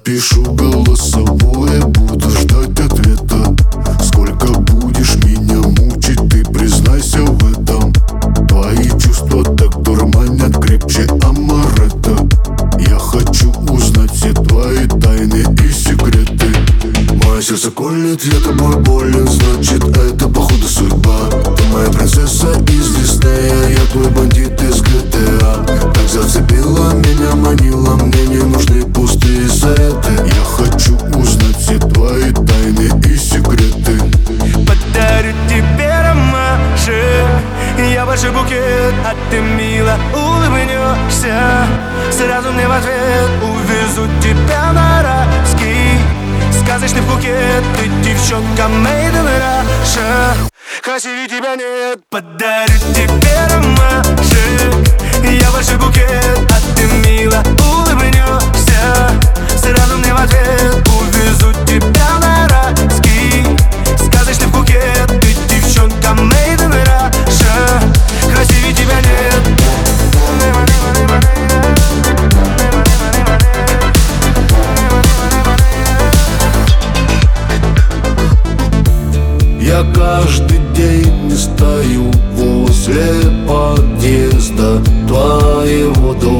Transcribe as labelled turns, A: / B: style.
A: Напишу голосовое, буду ждать ответа. Сколько будешь меня мучить, ты признайся в этом. Твои чувства так дурманят крепче амаретто. Я хочу узнать все твои тайны и секреты. Мое сердце колет, я тобой болен, значит это походу судьба. Ты моя принцесса из Диснея, я твой бандит из GTA. Так зацепила меня, манила, мне не нужны пустые советы. Я хочу узнать все твои тайны и секреты.
B: Подарю тебе ромашек, я большой букет, а ты мило улыбнешься. Сразу мне в ответ увезу тебя на райский сказочный Пхукет. Ты девчонка made in Russia, красивее тебя нет. Подарю тебе ромашек, я большой букет, а ты мило улыбнешься. Сразу мне в ответ увезу тебя на райский сказочный Пхукет. Ты девчонка made in Russia, красивее тебя нет.
A: Я каждый день стою возле подъезда твоего дома.